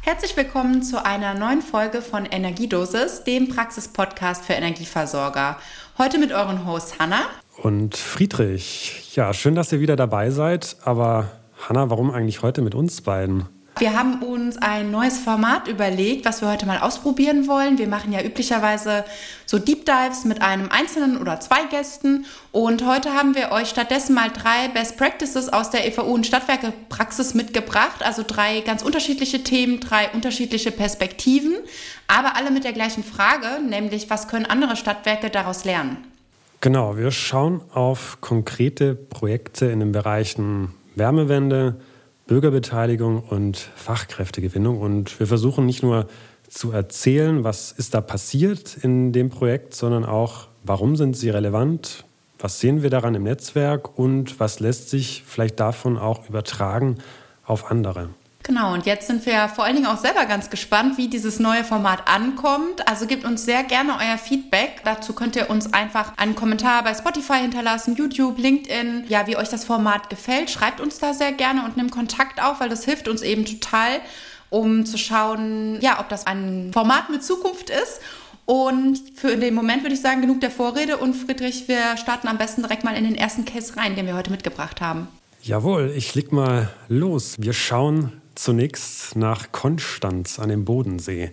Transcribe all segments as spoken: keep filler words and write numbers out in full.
Herzlich willkommen zu einer neuen Folge von Energiedosis, dem Praxis-Podcast für Energieversorger. Heute mit euren Hosts Hanna und Friedrich. Ja, schön, dass ihr wieder dabei seid. Aber Hanna, warum eigentlich heute mit uns beiden? Wir haben uns ein neues Format überlegt, was wir heute mal ausprobieren wollen. Wir machen ja üblicherweise so Deep Dives mit einem einzelnen oder zwei Gästen. Und heute haben wir euch stattdessen mal drei Best Practices aus der E V U- und Stadtwerke-Praxis mitgebracht. Also drei ganz unterschiedliche Themen, drei unterschiedliche Perspektiven, aber alle mit der gleichen Frage, nämlich was können andere Stadtwerke daraus lernen? Genau, wir schauen auf konkrete Projekte in den Bereichen Wärmewende, Bürgerbeteiligung und Fachkräftegewinnung. Und wir versuchen nicht nur zu erzählen, was ist da passiert in dem Projekt, sondern auch, warum sind sie relevant, was sehen wir daran im Netzwerk und was lässt sich vielleicht davon auch übertragen auf andere. Genau, und jetzt sind wir vor allen Dingen auch selber ganz gespannt, wie dieses neue Format ankommt. Also gebt uns sehr gerne euer Feedback. Dazu könnt ihr uns einfach einen Kommentar bei Spotify hinterlassen, YouTube, LinkedIn. Ja, wie euch das Format gefällt, schreibt uns da sehr gerne und nehmt Kontakt auf, weil das hilft uns eben total, um zu schauen, ja, ob das ein Format mit Zukunft ist. Und für den Moment würde ich sagen, genug der Vorrede. Und Friedrich, wir starten am besten direkt mal in den ersten Case rein, den wir heute mitgebracht haben. Jawohl, ich leg mal los. Wir schauen zunächst nach Konstanz an dem Bodensee.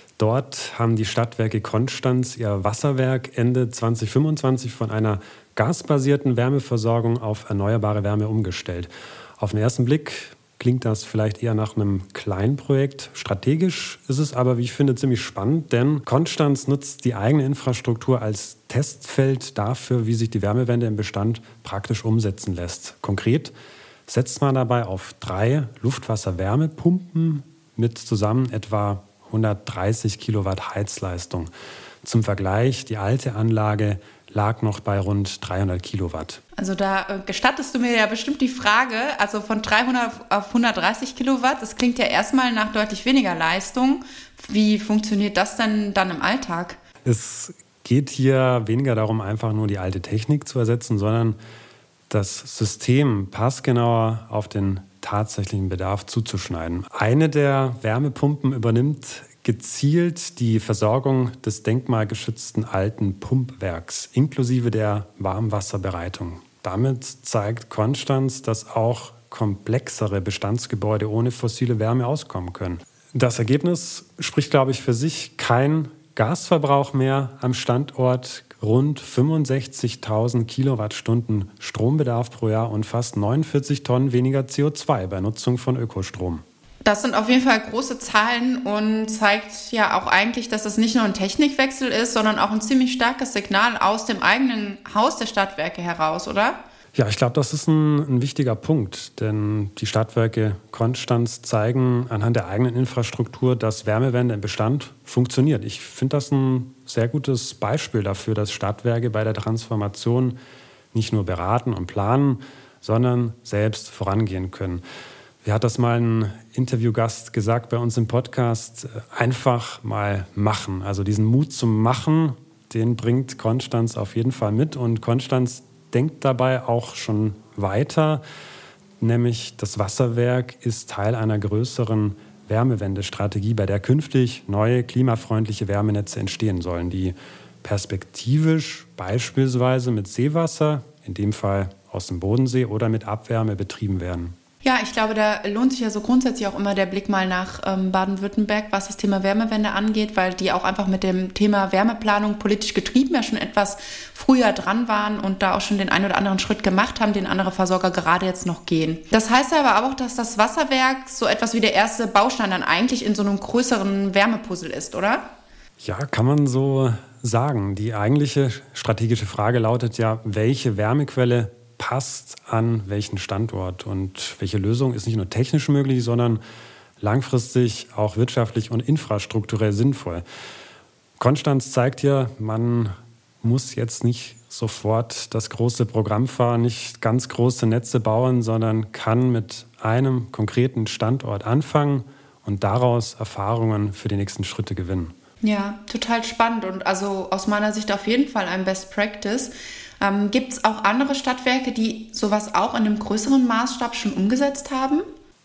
Dort haben die Stadtwerke Konstanz ihr Wasserwerk Ende zwanzig fünfundzwanzig von einer gasbasierten Wärmeversorgung auf erneuerbare Wärme umgestellt. Auf den ersten Blick klingt das vielleicht eher nach einem kleinen Projekt. Strategisch ist es aber, wie ich finde, ziemlich spannend, denn Konstanz nutzt die eigene Infrastruktur als Testfeld dafür, wie sich die Wärmewende im Bestand praktisch umsetzen lässt. Konkret setzt man dabei auf drei Luftwasser-Wärmepumpen mit zusammen etwa hundertdreißig Kilowatt Heizleistung. Zum Vergleich, die alte Anlage lag noch bei rund dreihundert Kilowatt. Also da äh, gestattest du mir ja bestimmt die Frage, also von dreihundert auf hundertdreißig Kilowatt, das klingt ja erstmal nach deutlich weniger Leistung. Wie funktioniert das denn dann im Alltag? Es geht hier weniger darum, einfach nur die alte Technik zu ersetzen, sondern das System passgenauer auf den tatsächlichen Bedarf zuzuschneiden. Eine der Wärmepumpen übernimmt gezielt die Versorgung des denkmalgeschützten alten Pumpwerks inklusive der Warmwasserbereitung. Damit zeigt Konstanz, dass auch komplexere Bestandsgebäude ohne fossile Wärme auskommen können. Das Ergebnis spricht, glaube ich, für sich: kein Gasverbrauch mehr am Standort, rund fünfundsechzigtausend Kilowattstunden Strombedarf pro Jahr und fast neunundvierzig Tonnen weniger C O zwei bei Nutzung von Ökostrom. Das sind auf jeden Fall große Zahlen und zeigt ja auch eigentlich, dass das nicht nur ein Technikwechsel ist, sondern auch ein ziemlich starkes Signal aus dem eigenen Haus der Stadtwerke heraus, oder? Ja, ich glaube, das ist ein, ein wichtiger Punkt, denn die Stadtwerke Konstanz zeigen anhand der eigenen Infrastruktur, dass Wärmewende im Bestand funktioniert. Ich finde das ein sehr gutes Beispiel dafür, dass Stadtwerke bei der Transformation nicht nur beraten und planen, sondern selbst vorangehen können. Wie hat das mal ein Interviewgast gesagt bei uns im Podcast? Einfach mal machen. Also diesen Mut zum Machen, den bringt Konstanz auf jeden Fall mit. Und Konstanz denkt dabei auch schon weiter, nämlich das Wasserwerk ist Teil einer größeren Wärmewendestrategie, bei der künftig neue klimafreundliche Wärmenetze entstehen sollen, die perspektivisch beispielsweise mit Seewasser, in dem Fall aus dem Bodensee, oder mit Abwärme betrieben werden. Ja, ich glaube, da lohnt sich ja so grundsätzlich auch immer der Blick mal nach ähm, Baden-Württemberg, was das Thema Wärmewende angeht, weil die auch einfach mit dem Thema Wärmeplanung politisch getrieben ja schon etwas früher dran waren und da auch schon den einen oder anderen Schritt gemacht haben, den andere Versorger gerade jetzt noch gehen. Das heißt aber auch, dass das Wasserwerk so etwas wie der erste Baustein dann eigentlich in so einem größeren Wärmepuzzle ist, oder? Ja, kann man so sagen. Die eigentliche strategische Frage lautet ja, welche Wärmequelle passt an welchen Standort, und welche Lösung ist nicht nur technisch möglich, sondern langfristig auch wirtschaftlich und infrastrukturell sinnvoll. Konstanz zeigt hier, man muss jetzt nicht sofort das große Programm fahren, nicht ganz große Netze bauen, sondern kann mit einem konkreten Standort anfangen und daraus Erfahrungen für die nächsten Schritte gewinnen. Ja, total spannend und also aus meiner Sicht auf jeden Fall ein Best Practice. Ähm, gibt es auch andere Stadtwerke, die sowas auch in einem größeren Maßstab schon umgesetzt haben?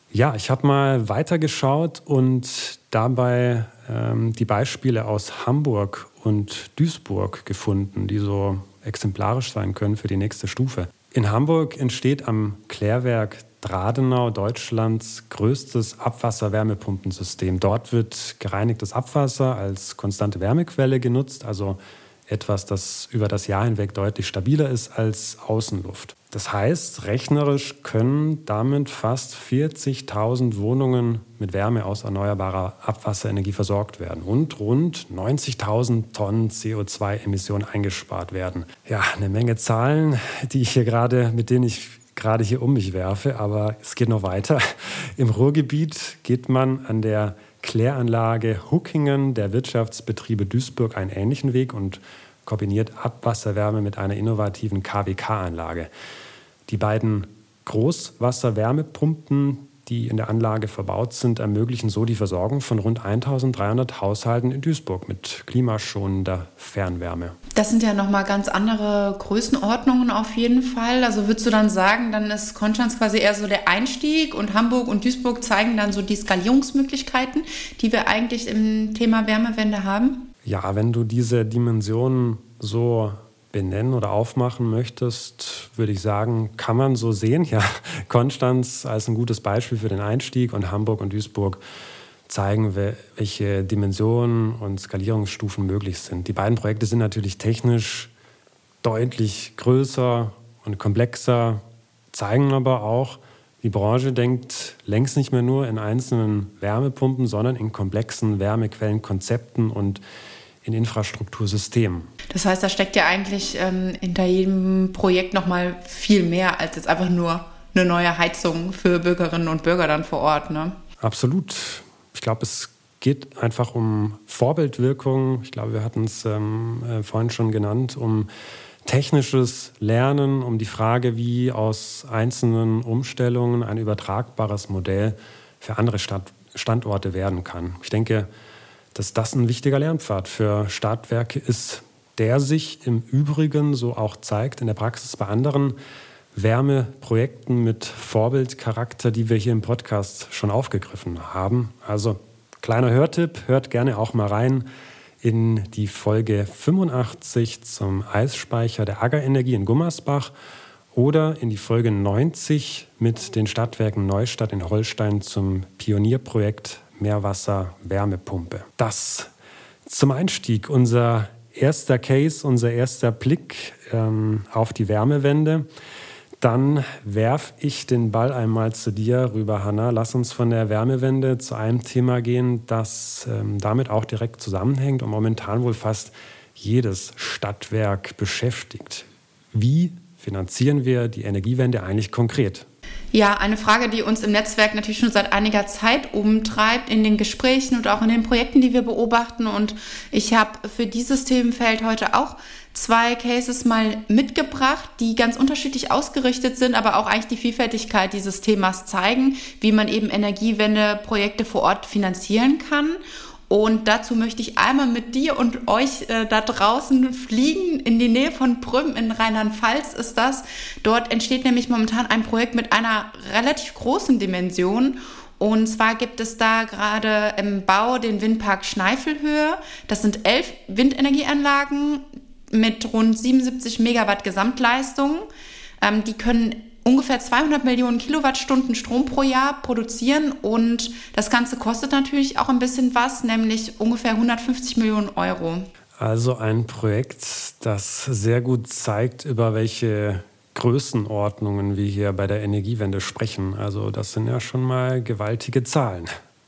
Ja, ich habe mal weitergeschaut und dabei ähm, die Beispiele aus Hamburg und Duisburg gefunden, die so exemplarisch sein können für die nächste Stufe. In Hamburg entsteht am Klärwerk Dradenau Deutschlands größtes Abwasser-Wärmepumpensystem. Dort wird gereinigtes Abwasser als konstante Wärmequelle genutzt, also etwas, das über das Jahr hinweg deutlich stabiler ist als Außenluft. Das heißt, rechnerisch können damit fast vierzigtausend Wohnungen mit Wärme aus erneuerbarer Abwasserenergie versorgt werden und rund neunzigtausend Tonnen C O zwei Emissionen eingespart werden. Ja, eine Menge Zahlen, die ich hier gerade, mit denen ich gerade hier um mich werfe, aber es geht noch weiter. Im Ruhrgebiet geht man an der Kläranlage Huckingen der Wirtschaftsbetriebe Duisburg einen ähnlichen Weg und kombiniert Abwasserwärme mit einer innovativen K W K-Anlage. Die beiden Großwasserwärmepumpen, die in der Anlage verbaut sind, ermöglichen so die Versorgung von rund eintausenddreihundert Haushalten in Duisburg mit klimaschonender Fernwärme. Das sind ja nochmal ganz andere Größenordnungen auf jeden Fall. Also würdest du dann sagen, dann ist Konstanz quasi eher so der Einstieg und Hamburg und Duisburg zeigen dann so die Skalierungsmöglichkeiten, die wir eigentlich im Thema Wärmewende haben? Ja, wenn du diese Dimensionen so benennen oder aufmachen möchtest, würde ich sagen, kann man so sehen. Ja, Konstanz als ein gutes Beispiel für den Einstieg und Hamburg und Duisburg zeigen, welche Dimensionen und Skalierungsstufen möglich sind. Die beiden Projekte sind natürlich technisch deutlich größer und komplexer, zeigen aber auch, die Branche denkt längst nicht mehr nur in einzelnen Wärmepumpen, sondern in komplexen Wärmequellenkonzepten und in Infrastruktursystemen. Das heißt, da steckt ja eigentlich ähm, hinter jedem Projekt noch mal viel mehr als jetzt einfach nur eine neue Heizung für Bürgerinnen und Bürger dann vor Ort, ne? Absolut. Ich glaube, es geht einfach um Vorbildwirkung. Ich glaube, wir hatten es ähm, äh, vorhin schon genannt, um technisches Lernen, um die Frage, wie aus einzelnen Umstellungen ein übertragbares Modell für andere Stadt- Standorte werden kann. Ich denke, dass das ein wichtiger Lernpfad für Stadtwerke ist, der sich im Übrigen so auch zeigt in der Praxis bei anderen Wärmeprojekten mit Vorbildcharakter, die wir hier im Podcast schon aufgegriffen haben. Also kleiner Hörtipp, hört gerne auch mal rein in die Folge fünfundachtzig zum Eisspeicher der Aggerenergie in Gummersbach oder in die Folge neunzig mit den Stadtwerken Neustadt in Holstein zum Pionierprojekt Meerwasser-Wärmepumpe. Das zum Einstieg, unser erster Case, unser erster Blick ähm, auf die Wärmewende. Dann werfe ich den Ball einmal zu dir rüber, Hanna. Lass uns von der Wärmewende zu einem Thema gehen, das ähm, damit auch direkt zusammenhängt und momentan wohl fast jedes Stadtwerk beschäftigt. Wie finanzieren wir die Energiewende eigentlich konkret? Ja, eine Frage, die uns im Netzwerk natürlich schon seit einiger Zeit umtreibt, in den Gesprächen und auch in den Projekten, die wir beobachten. Und ich habe für dieses Themenfeld heute auch zwei Cases mal mitgebracht, die ganz unterschiedlich ausgerichtet sind, aber auch eigentlich die Vielfältigkeit dieses Themas zeigen, wie man eben Energiewende-Projekte vor Ort finanzieren kann. Und dazu möchte ich einmal mit dir und euch äh, da draußen fliegen. In die Nähe von Prüm in Rheinland-Pfalz ist das. Dort entsteht nämlich momentan ein Projekt mit einer relativ großen Dimension. Und zwar gibt es da gerade im Bau den Windpark Schneifelhöhe. Das sind elf Windenergieanlagen mit rund siebenundsiebzig Megawatt Gesamtleistung. Ähm, die können ungefähr zweihundert Millionen Kilowattstunden Strom pro Jahr produzieren und das Ganze kostet natürlich auch ein bisschen was, nämlich ungefähr hundertfünfzig Millionen Euro. Also ein Projekt, das sehr gut zeigt, über welche Größenordnungen wir hier bei der Energiewende sprechen. Also das sind ja schon mal gewaltige Zahlen.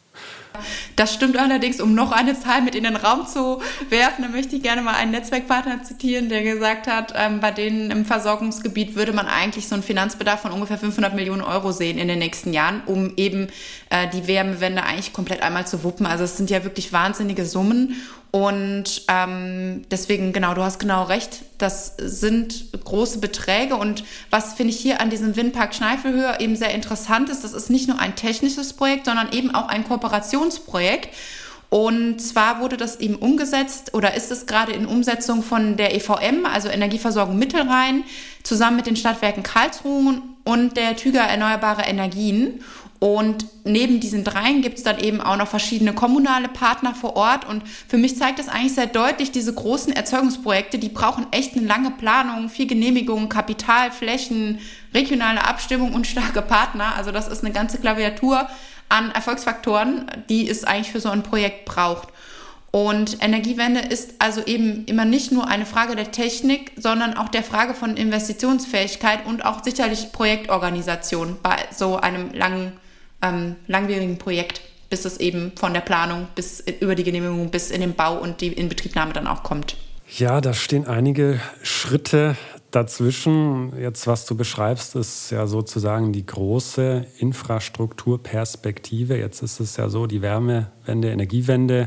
Das stimmt allerdings, um noch eine Zahl mit in den Raum zu werfen, da möchte ich gerne mal einen Netzwerkpartner zitieren, der gesagt hat, ähm, bei denen im Versorgungsgebiet würde man eigentlich so einen Finanzbedarf von ungefähr fünfhundert Millionen Euro sehen in den nächsten Jahren, um eben äh, die Wärmewende eigentlich komplett einmal zu wuppen. Also es sind ja wirklich wahnsinnige Summen. Und ähm, deswegen, genau, du hast genau recht, das sind große Beträge. Und was finde ich hier an diesem Windpark Schneifelhöhe eben sehr interessant ist, das ist nicht nur ein technisches Projekt, sondern eben auch ein Kooperationsprojekt. Und zwar wurde das eben umgesetzt oder ist es gerade in Umsetzung von der E V M, also Energieversorgung Mittelrhein, zusammen mit den Stadtwerken Karlsruhe und der Tüger Erneuerbare Energien. Und neben diesen dreien gibt es dann eben auch noch verschiedene kommunale Partner vor Ort. Und für mich zeigt das eigentlich sehr deutlich, diese großen Erzeugungsprojekte, die brauchen echt eine lange Planung, viel Genehmigung, Kapital, Flächen, regionale Abstimmung und starke Partner. Also das ist eine ganze Klaviatur an Erfolgsfaktoren, die es eigentlich für so ein Projekt braucht. Und Energiewende ist also eben immer nicht nur eine Frage der Technik, sondern auch der Frage von Investitionsfähigkeit und auch sicherlich Projektorganisation bei so einem langen, ähm, langwierigen Projekt, bis es eben von der Planung bis über die Genehmigung bis in den Bau und die Inbetriebnahme dann auch kommt. Ja, da stehen einige Schritte dazwischen. Jetzt, was du beschreibst, ist ja sozusagen die große Infrastrukturperspektive. Jetzt ist es ja so, die Wärmewende, Energiewende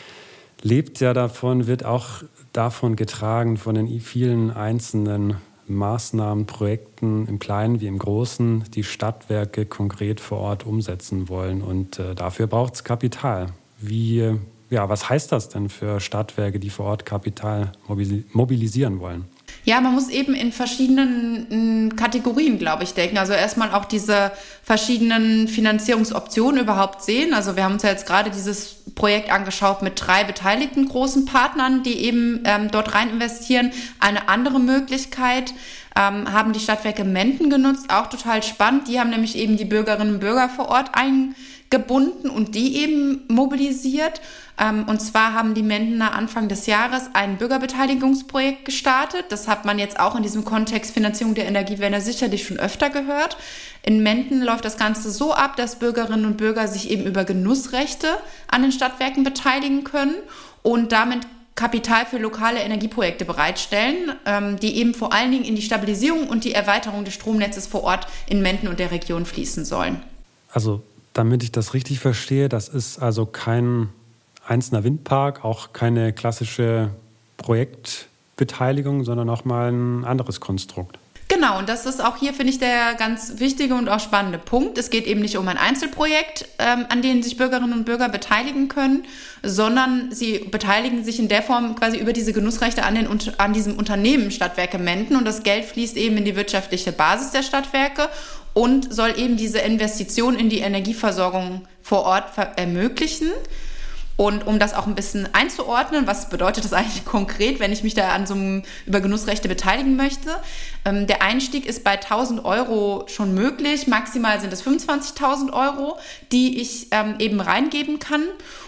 lebt ja davon, wird auch davon getragen, von den vielen einzelnen Maßnahmen, Projekten im Kleinen wie im Großen, die Stadtwerke konkret vor Ort umsetzen wollen. Und äh, dafür braucht es Kapital. Wie, ja, was heißt das denn für Stadtwerke, die vor Ort Kapital mobilisieren wollen? Ja, man muss eben in verschiedenen Kategorien, glaube ich, denken. Also erstmal auch diese verschiedenen Finanzierungsoptionen überhaupt sehen. Also wir haben uns ja jetzt gerade dieses Projekt angeschaut mit drei beteiligten großen Partnern, die eben ähm, dort rein investieren. Eine andere Möglichkeit ähm, haben die Stadtwerke Menden genutzt, auch total spannend. Die haben nämlich eben die Bürgerinnen und Bürger vor Ort eingebunden und die eben mobilisiert. Und zwar haben die Mendener Anfang des Jahres ein Bürgerbeteiligungsprojekt gestartet. Das hat man jetzt auch in diesem Kontext Finanzierung der Energiewende sicherlich schon öfter gehört. In Menden läuft das Ganze so ab, dass Bürgerinnen und Bürger sich eben über Genussrechte an den Stadtwerken beteiligen können und damit Kapital für lokale Energieprojekte bereitstellen, die eben vor allen Dingen in die Stabilisierung und die Erweiterung des Stromnetzes vor Ort in Menden und der Region fließen sollen. Also, damit ich das richtig verstehe, das ist also kein einzelner Windpark, auch keine klassische Projektbeteiligung, sondern auch mal ein anderes Konstrukt. Genau, und das ist auch hier, finde ich, der ganz wichtige und auch spannende Punkt. Es geht eben nicht um ein Einzelprojekt, ähm, an dem sich Bürgerinnen und Bürger beteiligen können, sondern sie beteiligen sich in der Form quasi über diese Genussrechte an, den, an diesem Unternehmen Stadtwerke Menden und das Geld fließt eben in die wirtschaftliche Basis der Stadtwerke und soll eben diese Investition in die Energieversorgung vor Ort ver- ermöglichen. Und um das auch ein bisschen einzuordnen, was bedeutet das eigentlich konkret, wenn ich mich da an so einem über Genussrechte beteiligen möchte? Ähm, der Einstieg ist bei tausend Euro schon möglich. Maximal sind es fünfundzwanzigtausend Euro, die ich ähm, eben reingeben kann.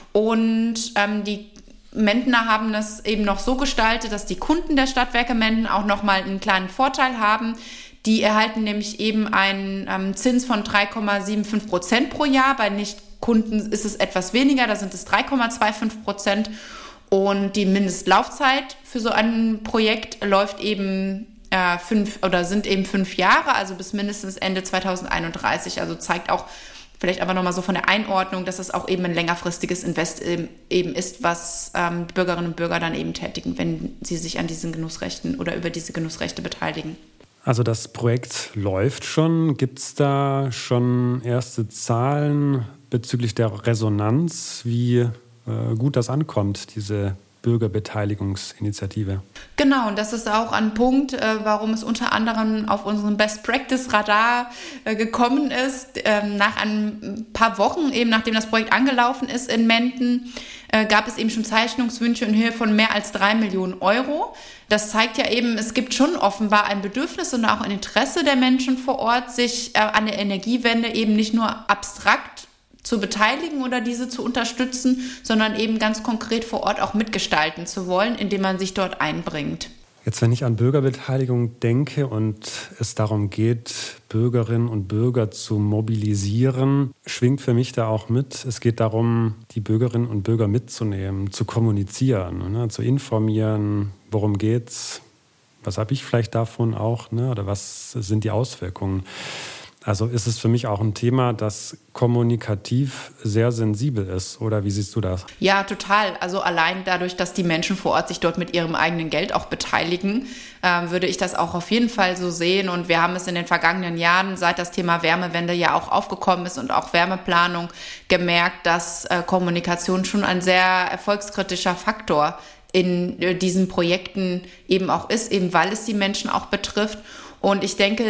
Und ähm, die Mendener haben das eben noch so gestaltet, dass die Kunden der Stadtwerke Menden auch nochmal einen kleinen Vorteil haben. Die erhalten nämlich eben einen ähm, Zins von drei Komma fünfundsiebzig Prozent pro Jahr. Bei Nichtkunden ist es etwas weniger, da sind es drei Komma fünfundzwanzig Prozent. Und die Mindestlaufzeit für so ein Projekt läuft eben äh, fünf oder sind eben fünf Jahre, also bis mindestens Ende zweitausendeinunddreißig. Also zeigt auch vielleicht aber nochmal so von der Einordnung, dass es auch eben ein längerfristiges Invest eben ist, was ähm, die Bürgerinnen und Bürger dann eben tätigen, wenn sie sich an diesen Genussrechten oder über diese Genussrechte beteiligen. Also das Projekt läuft schon. Gibt es da schon erste Zahlen bezüglich der Resonanz, wie äh, gut das ankommt, diese Bürgerbeteiligungsinitiative? Genau, und das ist auch ein Punkt, äh, warum es unter anderem auf unserem Best-Practice-Radar äh, gekommen ist. Ähm, nach ein paar Wochen, eben nachdem das Projekt angelaufen ist in Menden, äh, gab es eben schon Zeichnungswünsche in Höhe von mehr als drei Millionen Euro. Das zeigt ja eben, es gibt schon offenbar ein Bedürfnis und auch ein Interesse der Menschen vor Ort, sich äh, an der Energiewende eben nicht nur abstrakt zu beteiligen oder diese zu unterstützen, sondern eben ganz konkret vor Ort auch mitgestalten zu wollen, indem man sich dort einbringt. Jetzt, wenn ich an Bürgerbeteiligung denke und es darum geht, Bürgerinnen und Bürger zu mobilisieren, schwingt für mich da auch mit. Es geht darum, die Bürgerinnen und Bürger mitzunehmen, zu kommunizieren, ne, zu informieren, worum geht's, was habe ich vielleicht davon auch, ne, oder was sind die Auswirkungen. Also ist es für mich auch ein Thema, das kommunikativ sehr sensibel ist. Oder wie siehst du das? Ja, total. Also allein dadurch, dass die Menschen vor Ort sich dort mit ihrem eigenen Geld auch beteiligen, äh, würde ich das auch auf jeden Fall so sehen. Und wir haben es in den vergangenen Jahren, seit das Thema Wärmewende ja auch aufgekommen ist und auch Wärmeplanung, gemerkt, dass äh, Kommunikation schon ein sehr erfolgskritischer Faktor in äh, diesen Projekten eben auch ist, eben weil es die Menschen auch betrifft. Und ich denke,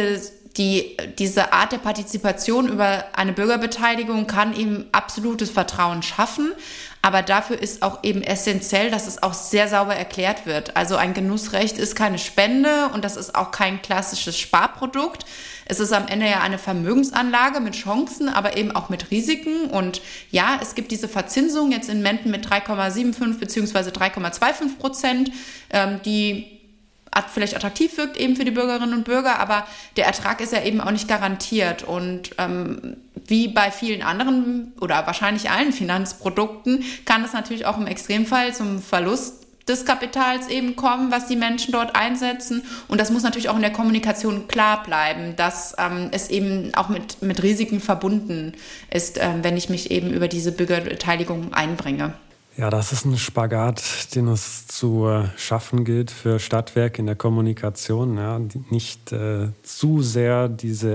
die, diese Art der Partizipation über eine Bürgerbeteiligung kann eben absolutes Vertrauen schaffen. Aber dafür ist auch eben essentiell, dass es auch sehr sauber erklärt wird. Also ein Genussrecht ist keine Spende und das ist auch kein klassisches Sparprodukt. Es ist am Ende ja eine Vermögensanlage mit Chancen, aber eben auch mit Risiken. Und ja, es gibt diese Verzinsung jetzt in Menten mit drei Komma fünfundsiebzig bzw. drei Komma fünfundzwanzig Prozent, ähm, die vielleicht attraktiv wirkt eben für die Bürgerinnen und Bürger, aber der Ertrag ist ja eben auch nicht garantiert. Und ähm, wie bei vielen anderen oder wahrscheinlich allen Finanzprodukten kann es natürlich auch im Extremfall zum Verlust des Kapitals eben kommen, was die Menschen dort einsetzen. Und das muss natürlich auch in der Kommunikation klar bleiben, dass ähm, es eben auch mit, mit Risiken verbunden ist, ähm, wenn ich mich eben über diese Bürgerbeteiligung einbringe. Ja, das ist ein Spagat, den es zu schaffen gilt für Stadtwerke in der Kommunikation. Ja, nicht äh, zu sehr diese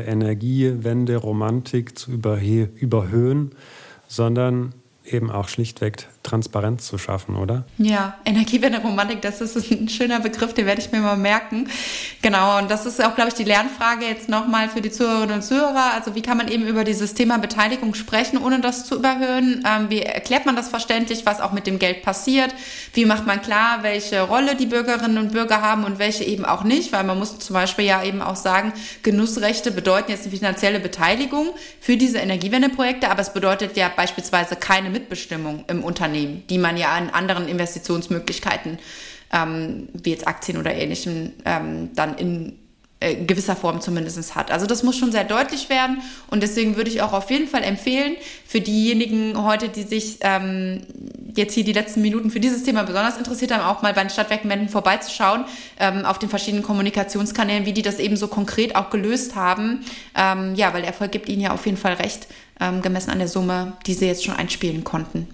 Energiewende-Romantik zu überhe- überhöhen, sondern eben auch schlichtweg Transparenz zu schaffen, oder? Ja, Energiewende-Romantik, das ist ein schöner Begriff, den werde ich mir mal merken. Genau, und das ist auch, glaube ich, die Lernfrage jetzt nochmal für die Zuhörerinnen und Zuhörer. Also wie kann man eben über dieses Thema Beteiligung sprechen, ohne das zu überhöhen? Ähm, wie erklärt man das verständlich, was auch mit dem Geld passiert? Wie macht man klar, welche Rolle die Bürgerinnen und Bürger haben und welche eben auch nicht? Weil man muss zum Beispiel ja eben auch sagen, Genussrechte bedeuten jetzt eine finanzielle Beteiligung für diese Energiewendeprojekte, aber es bedeutet ja beispielsweise keine Mitbestimmung im Unternehmen, die man ja an anderen Investitionsmöglichkeiten, ähm, wie jetzt Aktien oder Ähnlichem, ähm, dann in äh, gewisser Form zumindest hat. Also das muss schon sehr deutlich werden und deswegen würde ich auch auf jeden Fall empfehlen, für diejenigen heute, die sich ähm, jetzt hier die letzten Minuten für dieses Thema besonders interessiert haben, auch mal bei den Stadtwerken Menden vorbeizuschauen, ähm, auf den verschiedenen Kommunikationskanälen, wie die das eben so konkret auch gelöst haben. Ähm, ja, weil der Erfolg gibt ihnen ja auf jeden Fall recht, ähm, gemessen an der Summe, die sie jetzt schon einspielen konnten.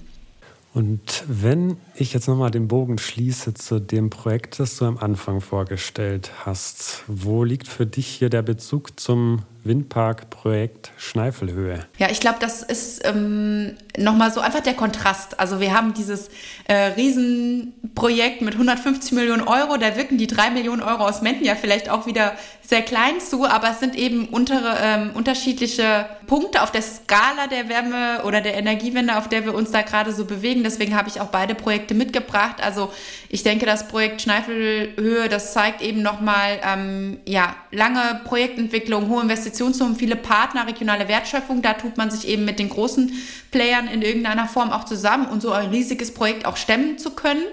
Und wenn ich jetzt nochmal den Bogen schließe zu dem Projekt, das du am Anfang vorgestellt hast, wo liegt für dich hier der Bezug zum Windparkprojekt Schneifelhöhe? Ja, ich glaube, das ist ähm, nochmal so einfach der Kontrast. Also wir haben dieses äh, Riesenprojekt mit hundertfünfzig Millionen Euro, da wirken die drei Millionen Euro aus Menden ja vielleicht auch wieder sehr klein zu, aber es sind eben untere, ähm, unterschiedliche Punkte auf der Skala der Wärme oder der Energiewende, auf der wir uns da gerade so bewegen. Deswegen habe ich auch beide Projekte mitgebracht. Also ich denke, das Projekt Schneifelhöhe, das zeigt eben nochmal ähm, ja, lange Projektentwicklung, hohe Investitionssummen, viele Partner, regionale Wertschöpfung. Da tut man sich eben mit den großen Playern in irgendeiner Form auch zusammen, um so ein riesiges Projekt auch stemmen zu können.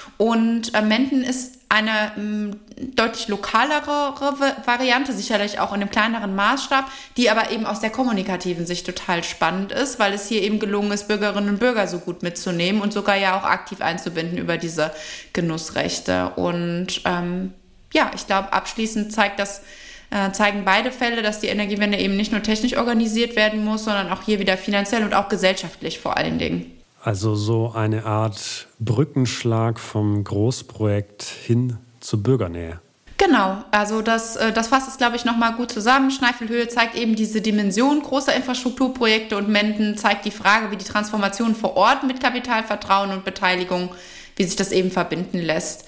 Und äh, Menden ist eine mh, deutlich lokalere Variante, sicherlich auch in einem kleineren Maßstab, die aber eben aus der kommunikativen Sicht total spannend ist, weil es hier eben gelungen ist, Bürgerinnen und Bürger so gut mitzunehmen und sogar ja auch aktiv einzubinden über diese Genussrechte. Und ähm, ja, ich glaube, abschließend zeigt das, äh, zeigen beide Fälle, dass die Energiewende eben nicht nur technisch organisiert werden muss, sondern auch hier wieder finanziell und auch gesellschaftlich vor allen Dingen. Also so eine Art Brückenschlag vom Großprojekt hin zur Bürgernähe. Genau, also das, das fasst es, glaube ich, nochmal gut zusammen. Schneifelhöhe zeigt eben diese Dimension großer Infrastrukturprojekte und Menden zeigt die Frage, wie die Transformation vor Ort mit Kapitalvertrauen und Beteiligung, wie sich das eben verbinden lässt.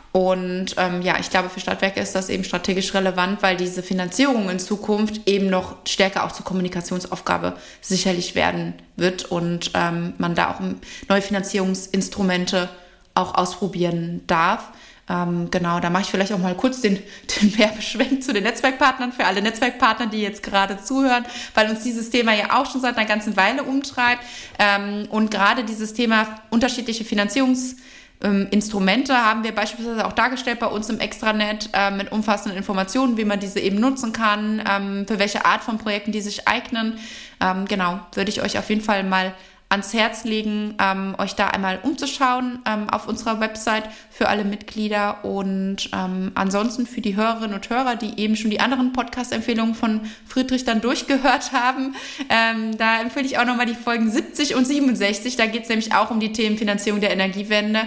Und ähm, ja, ich glaube, für Stadtwerke ist das eben strategisch relevant, weil diese Finanzierung in Zukunft eben noch stärker auch zur Kommunikationsaufgabe sicherlich werden wird und ähm, man da auch neue Finanzierungsinstrumente auch ausprobieren darf. Ähm, genau, da mache ich vielleicht auch mal kurz den, den Werbeschwenk zu den Netzwerkpartnern für alle Netzwerkpartner, die jetzt gerade zuhören, weil uns dieses Thema ja auch schon seit einer ganzen Weile umtreibt. Ähm, und gerade dieses Thema unterschiedliche Finanzierungs Instrumente haben wir beispielsweise auch dargestellt bei uns im Extranet äh, mit umfassenden Informationen, wie man diese eben nutzen kann, ähm, für welche Art von Projekten die sich eignen. Ähm, genau, würde ich euch auf jeden Fall mal ans Herz legen, ähm, euch da einmal umzuschauen ähm, auf unserer Website für alle Mitglieder und ähm, ansonsten für die Hörerinnen und Hörer, die eben schon die anderen Podcast-Empfehlungen von Friedrich dann durchgehört haben. Ähm, da empfehle ich auch nochmal die Folgen siebzig und siebenundsechzig. Da geht es nämlich auch um die Themen Finanzierung der Energiewende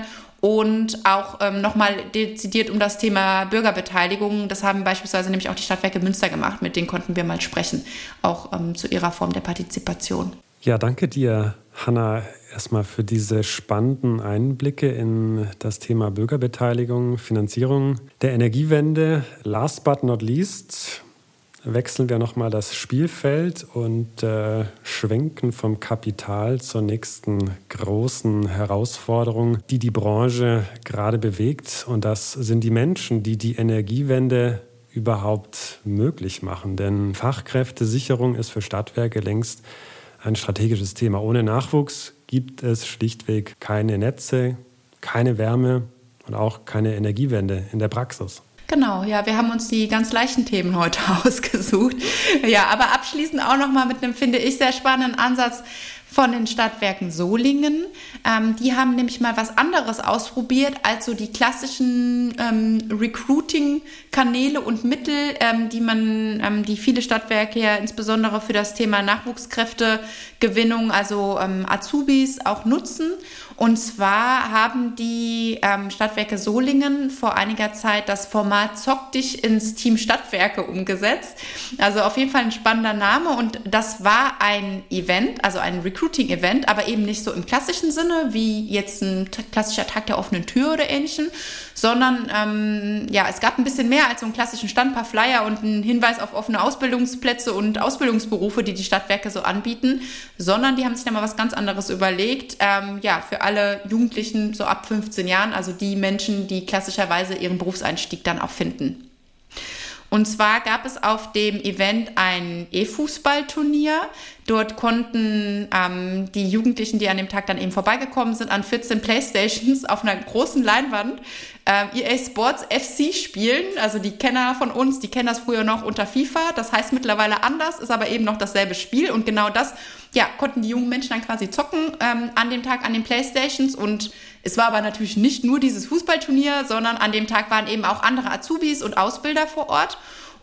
und auch ähm, nochmal dezidiert um das Thema Bürgerbeteiligung. Das haben beispielsweise nämlich auch die Stadtwerke Münster gemacht, mit denen konnten wir mal sprechen, auch ähm, zu ihrer Form der Partizipation. Ja, danke dir, Hanna, erstmal für diese spannenden Einblicke in das Thema Bürgerbeteiligung, Finanzierung der Energiewende. Last but not least, wechseln wir nochmal das Spielfeld und äh, schwenken vom Kapital zur nächsten großen Herausforderung, die die Branche gerade bewegt. Und das sind die Menschen, die die Energiewende überhaupt möglich machen. Denn Fachkräftesicherung ist für Stadtwerke längst ein strategisches Thema. Ohne Nachwuchs gibt es schlichtweg keine Netze, keine Wärme und auch keine Energiewende in der Praxis. Genau, ja, wir haben uns die ganz leichten Themen heute ausgesucht. Ja, aber abschließend auch nochmal mit einem, finde ich, sehr spannenden Ansatz von den Stadtwerken Solingen. Ähm, die haben nämlich mal was anderes ausprobiert als so die klassischen ähm, Recruiting-Kanäle und Mittel, ähm, die man, ähm, die viele Stadtwerke ja insbesondere für das Thema Nachwuchskräftegewinnung, also ähm, Azubis, auch nutzen. Und zwar haben die ähm, Stadtwerke Solingen vor einiger Zeit das Format Zock dich ins Team Stadtwerke umgesetzt. Also auf jeden Fall ein spannender Name. Und das war ein Event, also ein Recruiting-Event, aber eben nicht so im klassischen Sinne, wie jetzt ein t- klassischer Tag der offenen Tür oder ähnlichem, sondern ähm, ja, es gab ein bisschen mehr als so einen klassischen Stand, ein paar Flyer und einen Hinweis auf offene Ausbildungsplätze und Ausbildungsberufe, die die Stadtwerke so anbieten, sondern die haben sich da mal was ganz anderes überlegt. Ähm, ja, für alle Jugendlichen so ab fünfzehn Jahren, also die Menschen, die klassischerweise ihren Berufseinstieg dann auch finden. Und zwar gab es auf dem Event ein E-Fußballturnier. Dort konnten ähm, die Jugendlichen, die an dem Tag dann eben vorbeigekommen sind, an vierzehn Playstations auf einer großen Leinwand ähm, E A Sports F C spielen. Also die Kenner von uns, die kennen das früher noch unter FIFA. Das heißt mittlerweile anders, ist aber eben noch dasselbe Spiel. Und genau das, ja, konnten die jungen Menschen dann quasi zocken ähm, an dem Tag an den Playstations. Und es war aber natürlich nicht nur dieses Fußballturnier, sondern an dem Tag waren eben auch andere Azubis und Ausbilder vor Ort.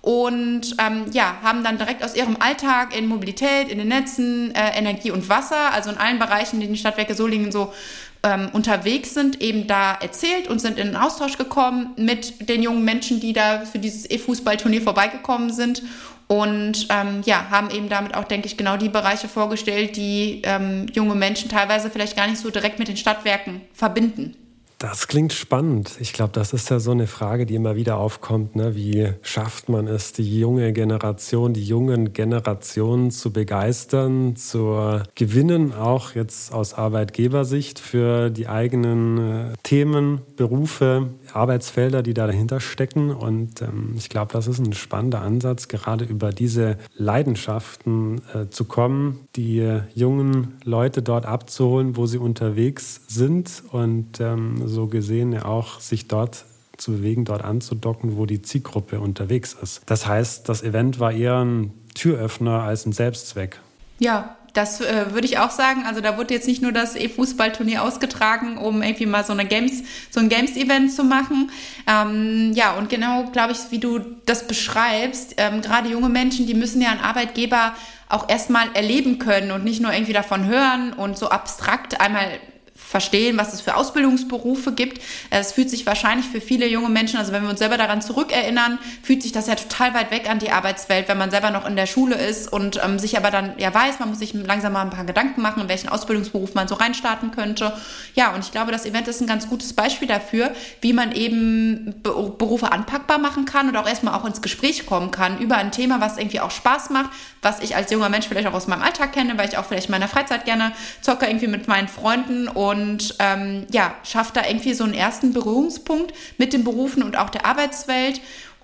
Und ähm, ja, haben dann direkt aus ihrem Alltag in Mobilität, in den Netzen, äh, Energie und Wasser, also in allen Bereichen, in denen die Stadtwerke Solingen so ähm, unterwegs sind, eben da erzählt und sind in den Austausch gekommen mit den jungen Menschen, die da für dieses E-Fußballturnier vorbeigekommen sind. Und ähm, ja, haben eben damit auch, denke ich, genau die Bereiche vorgestellt, die ähm, junge Menschen teilweise vielleicht gar nicht so direkt mit den Stadtwerken verbinden. Das klingt spannend. Ich glaube, das ist ja so eine Frage, die immer wieder aufkommt. Ne? Wie schafft man es, die junge Generation, die jungen Generationen zu begeistern, zu gewinnen, auch jetzt aus Arbeitgebersicht für die eigenen äh, Themen, Berufe, Arbeitsfelder, die da dahinter stecken. Und ähm, ich glaube, das ist ein spannender Ansatz, gerade über diese Leidenschaften äh, zu kommen, die äh, jungen Leute dort abzuholen, wo sie unterwegs sind und ähm, so gesehen ja auch sich dort zu bewegen, dort anzudocken, wo die Zielgruppe unterwegs ist. Das heißt, das Event war eher ein Türöffner als ein Selbstzweck. Ja, das äh, würde ich auch sagen. Also da wurde jetzt nicht nur das E-Fußballturnier ausgetragen, um irgendwie mal so eine Games, so ein Games-Event zu machen. Ähm, ja, und genau, glaube ich, wie du das beschreibst, ähm, gerade junge Menschen, die müssen ja einen Arbeitgeber auch erstmal erleben können und nicht nur irgendwie davon hören und so abstrakt einmal verstehen, was es für Ausbildungsberufe gibt. Es fühlt sich wahrscheinlich für viele junge Menschen, also wenn wir uns selber daran zurückerinnern, fühlt sich das ja total weit weg an die Arbeitswelt, wenn man selber noch in der Schule ist und ähm, sich aber dann ja weiß, man muss sich langsam mal ein paar Gedanken machen, in welchen Ausbildungsberuf man so reinstarten könnte. Ja, und ich glaube, das Event ist ein ganz gutes Beispiel dafür, wie man eben Be- Berufe anpackbar machen kann und auch erstmal auch ins Gespräch kommen kann über ein Thema, was irgendwie auch Spaß macht, was ich als junger Mensch vielleicht auch aus meinem Alltag kenne, weil ich auch vielleicht in meiner Freizeit gerne zocke irgendwie mit meinen Freunden und Und ähm, ja, schafft da irgendwie so einen ersten Berührungspunkt mit den Berufen und auch der Arbeitswelt.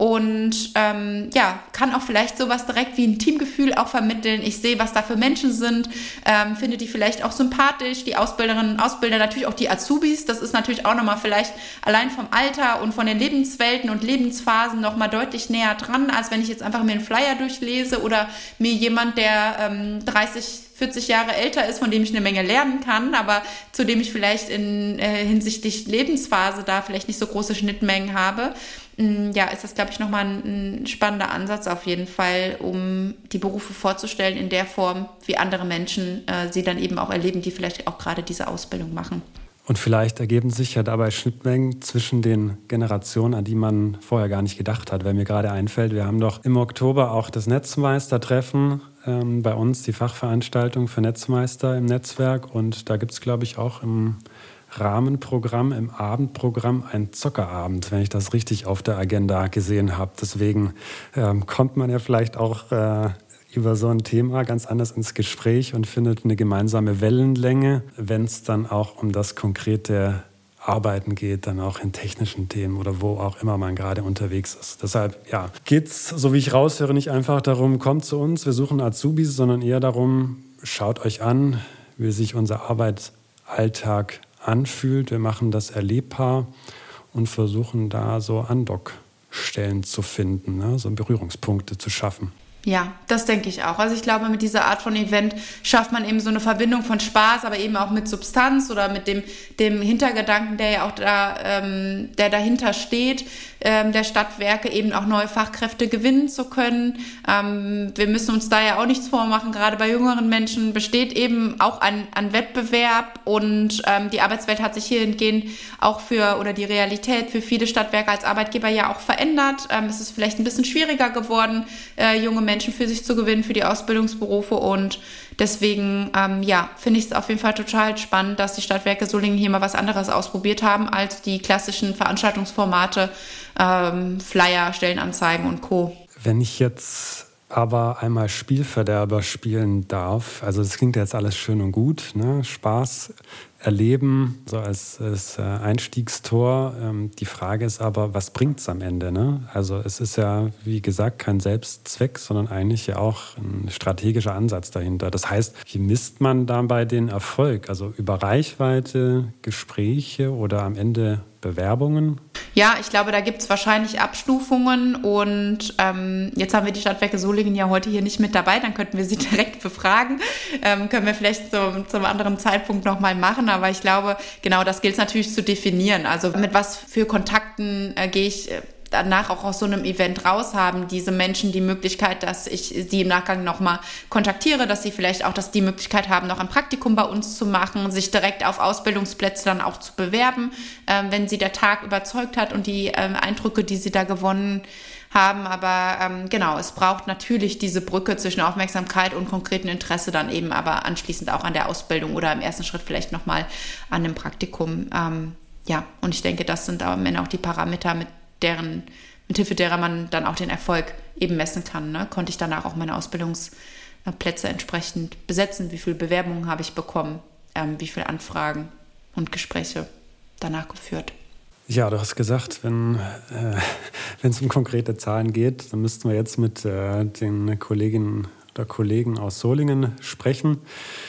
Und ähm, ja, kann auch vielleicht sowas direkt wie ein Teamgefühl auch vermitteln. Ich sehe, was da für Menschen sind, ähm, finde die vielleicht auch sympathisch, die Ausbilderinnen und Ausbilder, natürlich auch die Azubis. Das ist natürlich auch nochmal vielleicht allein vom Alter und von den Lebenswelten und Lebensphasen nochmal deutlich näher dran, als wenn ich jetzt einfach mir einen Flyer durchlese oder mir jemand, der ähm, dreißig, vierzig Jahre älter ist, von dem ich eine Menge lernen kann, aber zu dem ich vielleicht in äh, hinsichtlich Lebensphase da vielleicht nicht so große Schnittmengen habe. Ja, ist das, glaube ich, nochmal ein, ein spannender Ansatz auf jeden Fall, um die Berufe vorzustellen in der Form, wie andere Menschen äh, sie dann eben auch erleben, die vielleicht auch gerade diese Ausbildung machen. Und vielleicht ergeben sich ja dabei Schnittmengen zwischen den Generationen, an die man vorher gar nicht gedacht hat. Weil mir gerade einfällt, wir haben doch im Oktober auch das Netzmeistertreffen ähm, bei uns, die Fachveranstaltung für Netzmeister im Netzwerk. Und da gibt es, glaube ich, auch im Rahmenprogramm, im Abendprogramm ein Zockerabend, wenn ich das richtig auf der Agenda gesehen habe. Deswegen ähm, kommt man ja vielleicht auch äh, über so ein Thema ganz anders ins Gespräch und findet eine gemeinsame Wellenlänge, wenn es dann auch um das konkrete Arbeiten geht, dann auch in technischen Themen oder wo auch immer man gerade unterwegs ist. Deshalb ja, geht es, so wie ich raushöre, nicht einfach darum, kommt zu uns, wir suchen Azubis, sondern eher darum, schaut euch an, wie sich unser Arbeitsalltag anfühlt. Wir machen das erlebbar und versuchen da so Andockstellen zu finden, ne? So Berührungspunkte zu schaffen. Ja, das denke ich auch. Also ich glaube, mit dieser Art von Event schafft man eben so eine Verbindung von Spaß, aber eben auch mit Substanz oder mit dem, dem Hintergedanken, der ja auch da, ähm, der dahinter steht, ähm, der Stadtwerke, eben auch neue Fachkräfte gewinnen zu können. Ähm, wir müssen uns da ja auch nichts vormachen. Gerade bei jüngeren Menschen besteht eben auch ein, ein Wettbewerb und ähm, die Arbeitswelt hat sich hierhingehend auch für, oder die Realität für viele Stadtwerke als Arbeitgeber ja auch verändert. Ähm, es ist vielleicht ein bisschen schwieriger geworden, äh, junge Menschen Menschen für sich zu gewinnen, für die Ausbildungsberufe und deswegen, ähm, ja, finde ich es auf jeden Fall total spannend, dass die Stadtwerke Solingen hier mal was anderes ausprobiert haben als die klassischen Veranstaltungsformate, ähm, Flyer, Stellenanzeigen und Co. Wenn ich jetzt aber einmal Spielverderber spielen darf, also das klingt jetzt alles schön und gut, ne? Spaß erleben, so als, als Einstiegstor. Die Frage ist aber, was bringt es am Ende? Ne? Also es ist ja, wie gesagt, kein Selbstzweck, sondern eigentlich ja auch ein strategischer Ansatz dahinter. Das heißt, wie misst man dabei den Erfolg? Also über Reichweite, Gespräche oder am Ende Bewerbungen? Ja, ich glaube, da gibt es wahrscheinlich Abstufungen und ähm, jetzt haben wir die Stadtwerke Solingen ja heute hier nicht mit dabei, dann könnten wir sie direkt befragen. Ähm, können wir vielleicht so, zum anderen Zeitpunkt nochmal machen, aber ich glaube, genau das gilt es natürlich zu definieren. Also mit was für Kontakten äh, gehe ich äh, danach auch aus so einem Event raus, haben diese Menschen die Möglichkeit, dass ich sie im Nachgang nochmal kontaktiere, dass sie vielleicht auch dass die Möglichkeit haben, noch ein Praktikum bei uns zu machen, sich direkt auf Ausbildungsplätze dann auch zu bewerben, ähm, wenn sie der Tag überzeugt hat und die ähm, Eindrücke, die sie da gewonnen haben. Aber ähm, genau, es braucht natürlich diese Brücke zwischen Aufmerksamkeit und konkretem Interesse dann eben aber anschließend auch an der Ausbildung oder im ersten Schritt vielleicht nochmal an einem Praktikum. Ähm, ja, und ich denke, das sind am Ende auch die Parameter, mit deren, mithilfe derer man dann auch den Erfolg eben messen kann. Ne? Konnte ich danach auch meine Ausbildungsplätze entsprechend besetzen? Wie viele Bewerbungen habe ich bekommen? Ähm, wie viele Anfragen und Gespräche danach geführt? Ja, du hast gesagt, wenn äh, wenn es um konkrete Zahlen geht, dann müssten wir jetzt mit äh, den Kolleginnen oder Kollegen aus Solingen sprechen.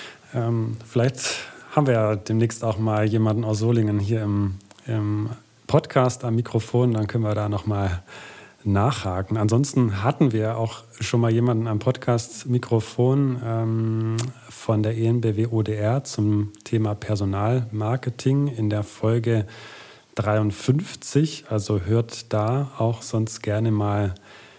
Ähm, vielleicht haben wir ja demnächst auch mal jemanden aus Solingen hier im, im Podcast am Mikrofon, dann können wir da nochmal nachhaken. Ansonsten hatten wir auch schon mal jemanden am Podcast-Mikrofon ähm, von der E N B W O D R zum Thema Personalmarketing in der Folge dreiundfünfzig. Also hört da auch sonst gerne mal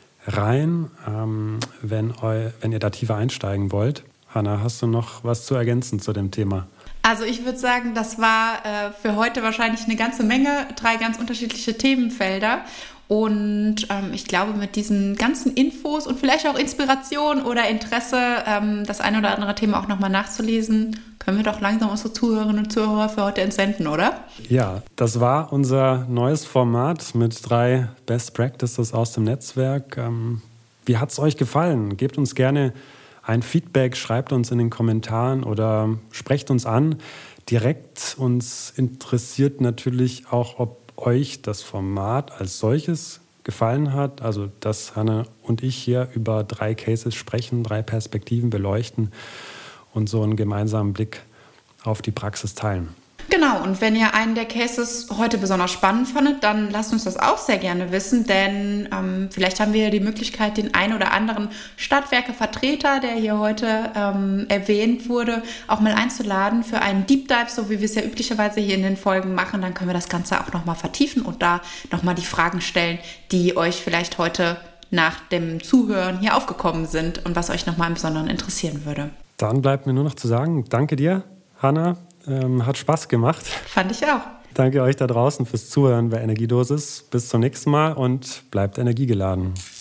rein, ähm, wenn, eu, wenn ihr da tiefer einsteigen wollt. Hanna, hast du noch was zu ergänzen zu dem Thema? Also ich würde sagen, das war äh, für heute wahrscheinlich eine ganze Menge, drei ganz unterschiedliche Themenfelder. Und ähm, ich glaube, mit diesen ganzen Infos und vielleicht auch Inspiration oder Interesse, ähm, das eine oder andere Thema auch nochmal nachzulesen, können wir doch langsam unsere Zuhörerinnen und Zuhörer für heute entsenden, oder? Ja, das war unser neues Format mit drei Best Practices aus dem Netzwerk. Ähm, wie hat es euch gefallen? Gebt uns gerne ein Feedback, schreibt uns in den Kommentaren oder sprecht uns an. Direkt uns interessiert natürlich auch, ob euch das Format als solches gefallen hat. Also, dass Hanna und ich hier über drei Cases sprechen, drei Perspektiven beleuchten und so einen gemeinsamen Blick auf die Praxis teilen. Genau, und wenn ihr einen der Cases heute besonders spannend fandet, dann lasst uns das auch sehr gerne wissen, denn ähm, vielleicht haben wir die Möglichkeit, den ein oder anderen Stadtwerke-Vertreter, der hier heute ähm, erwähnt wurde, auch mal einzuladen für einen Deep Dive, so wie wir es ja üblicherweise hier in den Folgen machen. Dann können wir das Ganze auch nochmal vertiefen und da nochmal die Fragen stellen, die euch vielleicht heute nach dem Zuhören hier aufgekommen sind und was euch nochmal im Besonderen interessieren würde. Dann bleibt mir nur noch zu sagen, danke dir, Hanna. Ähm, hat Spaß gemacht. Fand ich auch. Danke euch da draußen fürs Zuhören bei Energiedosis. Bis zum nächsten Mal und bleibt energiegeladen.